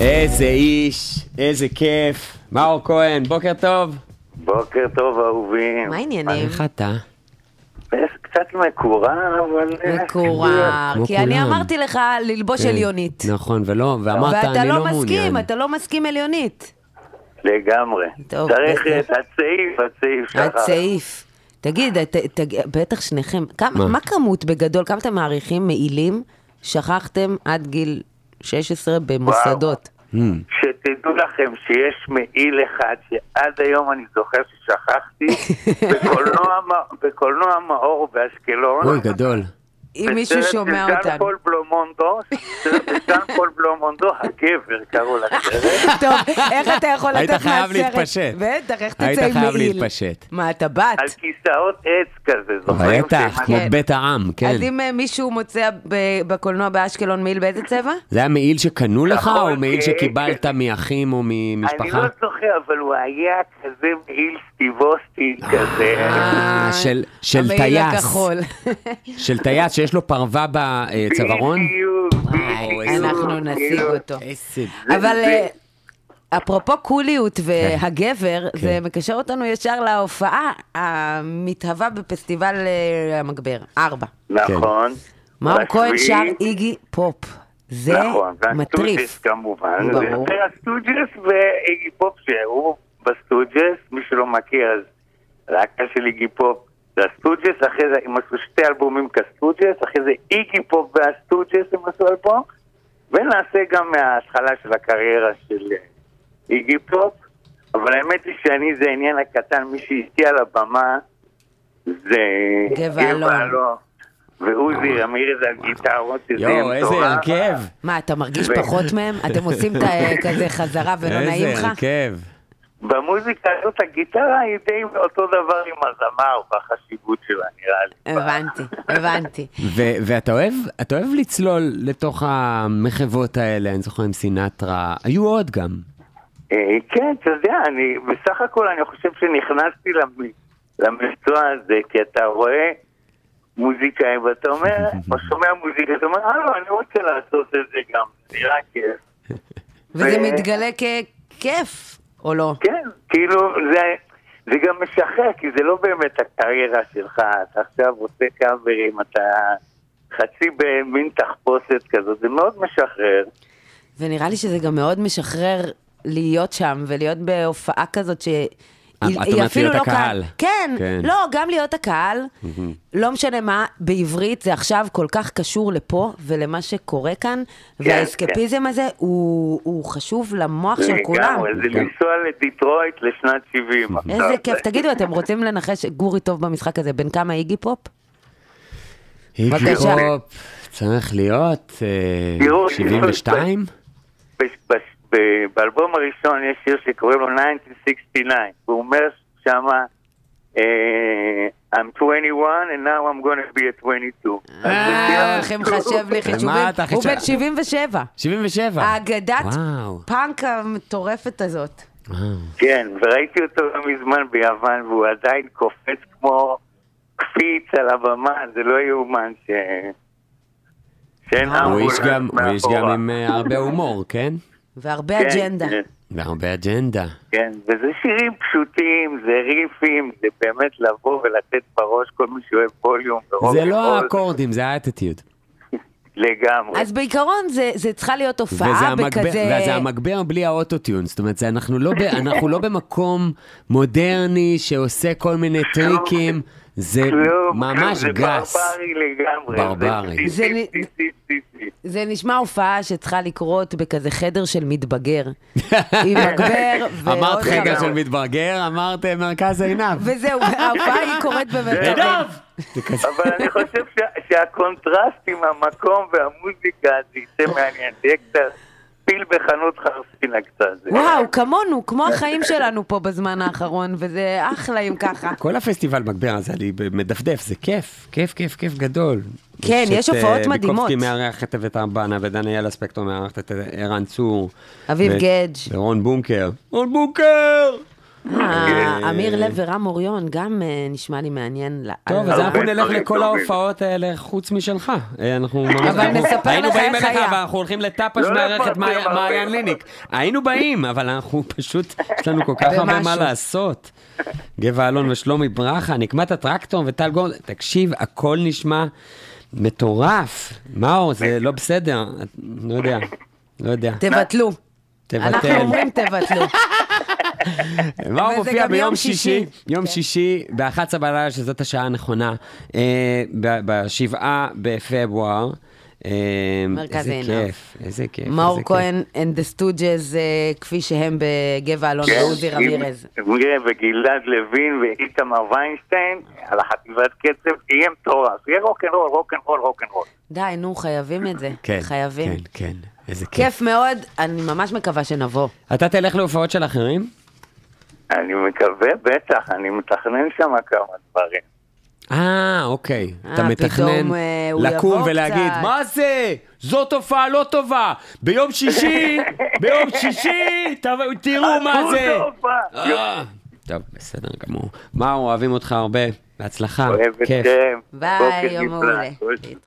איזה איש, איזה כיף. מאור כהן, בוקר טוב. בוקר טוב אהובים. מה העניינים? איך אתה? קצת מקורר, אבל... מקורר, כי אני אמרתי לך ללבוש עליונית. נכון, ואמרת אני לא מעוניין. ואתה לא מסכים עליונית. לגמרי. צריך את הצעיף. הצעיף. תגיד, בטח שניכם, מה כמות בגדול, כמה אתם מעריכים מעילים שכחתם עד גיל 16 במוסדות? שתדעו לכם שיש מעיל אחד שעד היום אני זוכר ששכחתי בקולנוע מאור באשקלון. אוי, גדול. אם מישהו שומע אותנו. בסן פול בלומונדו, הגבר קראו לסרט. טוב, איך אתה יכול לתת מהסרט? היית חייב להתפשט. בטח, איך תצא עם מעיל? היית חייב להתפשט. מה, אתה בת? על כיסאות עץ כזה, זוכרים? בטח, כמו בית העם, כן. אז אם מישהו מוצא בקולנוע באשקלון מעיל באיזה צבע? זה היה מעיל שקנו לך, או מעיל שקיבלת מאחים או ממשפחה? אני לא זוכר, אבל הוא היה כזה מעיל סטיבוסטי כזה. של המעיל טייס. הכחול. של טייס שיש לו פרווה בצווארון? אנחנו נשיג אותו. אבל אפרופו קוליות והגבר, זה מקשר אותנו ישר להופעה המתהווה בפסטיבל המגבר, 4. נכון. מאור כהן שר איגי פופ. זה מטריף. והסטוג'ס כמובן. זה הסטוג'ס ואיגי פופ שהוא בסטוג'ס, מי שלא מכיר, אז להקה של איגי פופ. זה הסטוג'ס, אחרי זה הם עשו 2 אלבומים כסטוג'ס, אחרי זה איגי פופ והסטוג'ס הם עשו אלבום, ונעשה גם מההתחלה של הקריירה של איגי פופ, אבל האמת היא שאני זה העניין הקטן, מי שהשתיע על הבמה זה גבעלון, ועוזי אמיר זה הגיטרות, יואו, איזה הרכב. מה, אתה מרגיש פחות מהם? אתם עושים כזה חזרה ולא נעים לך? איזה הרכב. במוזיקה הזאת הגיטרה היא די אותו דבר עם הזמר והחשיבות שלה, נראה לי. הבנתי. ואתה אוהב לצלול לתוך המחוות האלה, אני זוכר עם סינטרה, היו עוד גם. כן, אתה יודע, בסך הכל אני חושב שנכנסתי למקצוע הזה, כי אתה רואה מוזיקאי ואתה אומר, או שומע מוזיקה, אתה אומר, לא, אני רוצה לעשות את זה גם, נראה כיף. וזה מתגלה ככיף. או לא? כן, כאילו זה גם משחרר, כי זה לא באמת הקריירה שלך, אתה עכשיו עושה קאברים, אתה חצי במין תחפושת כזאת, זה מאוד משחרר. ונראה לי שזה גם מאוד משחרר להיות שם, ולהיות בהופעה כזאת את אומרת להיות הקהל. כן, לא, גם להיות הקהל, לא משנה מה, בעברית זה עכשיו כל כך קשור לפה ולמה שקורה כאן, והאסקפיזם הזה הוא חשוב למוח של כולם. זה לנסוע לדיטרויט לשנת 70. איזה כיף, תגידו, אתם רוצים לנחש גורי טוב במשחק הזה, בין כמה איגי פופ? איגי פופ צריך להיות 72? באלבום הראשון יש שיר שקוראים לו 1969, והוא אומר שמה I'm 21 and now I'm going to be a 22. איך מחשב לי חישובים? הוא בן 77. 77? האגדת פאנק המטורפת הזאת. כן, וראיתי אותו מזמן ביוון, והוא עדיין קופץ כמו קפיץ על הבמה, זה לא יאומן הוא איש גם עם הרבה הומור, כן? והרבה אג'נדה. והרבה אג'נדה. כן, וזה שירים פשוטים, זה ריפים, זה באמת לבוא ולתת בראש כל מי שאוהב ווליום. זה לא האקורדים, זה האטטיוד. לגמרי. אז בעיקרון זה צריכה להיות הופעה בכזה... וזה המגבר בלי האוטוטיון, זאת אומרת, אנחנו לא במקום מודרני שעושה כל מיני טריקים, זה ממש גס. זה ברברי לגמרי. ברברי. זה נשמע הופעה שצריכה לקרות בכזה חדר של מתבגר. עם מגבר ועוד אמרת חדר של מתבגר, אמרת מרכז עינב. וזהו, ההופעה היא קורית בבית. אבל אני חושב שהקונטרסט עם המקום והמוזיקה זה יצא מעניין. זה יהיה קצת פיל בחנות חרסינה קצת. וואו, כמונו, כמו החיים שלנו פה בזמן האחרון, וזה אחלה אם ככה. כל הפסטיבל מגבר הזה, אני מדפדף, זה כיף, כיף, כיף, כיף גדול. כן, יש הופעות מדהימות. ביקובסקי מארח את אבית ארבנה, ודניאל אספקטור מארח את ערן צור. אביב גדג'. ורון בונקר. רון בונקר! אמיר לב ורם אוריון, גם נשמע לי מעניין. טוב, אז אנחנו נלך לכל ההופעות האלה חוץ משלך. אבל נספר היינו לך באים איך אליך, היה. ואנחנו הולכים לטאפש מערכת מעיין ליניק. היינו באים, אבל אנחנו פשוט, יש לנו כל כך הרבה מה לעשות. גבע אלון ושלומי ברכה, נקמת הטרקטור וטל גורדון, תקשיב, הכל נשמע מטורף. מאור, זה לא בסדר, לא יודע. תבטלו. אנחנו תבטל. אומרים תבטלו. מאור וזה מופיע גם ביום יום שישי, שישי. יום שישי ב-11 בלילה, שזאת השעה הנכונה, ב-7 בפברואר. מרכז איזה עינב. כיף, איזה כיף. מאור איזה כהן and the Stooges, כפי שהם בגבע אלון ועוזי רמירז. וגלעד לוין ואיתמר ויינשטיין על החטיבת קצב, יהיה מטורף, יהיה רוקנרול, רוקנרול, רוקנרול. די, נו, חייבים את זה. כן, חייבים. כן, איזה כיף. כיף מאוד, אני ממש מקווה שנבוא. אתה תלך להופעות של אחרים? אני מקווה, בטח, אני מתכנן שם כמה דברים. אוקיי. אתה מתכנן פתאום, הוא לקום יבוא ולהגיד, קצת. מה זה? זו תופעה לא טובה. ביום שישי, תראו מה זה. טוב, בסדר גמור. מאור, אוהבים אותך הרבה. בהצלחה. אוהב כיף. אתכם. ביי, בוקר יום נפלא. מעולה.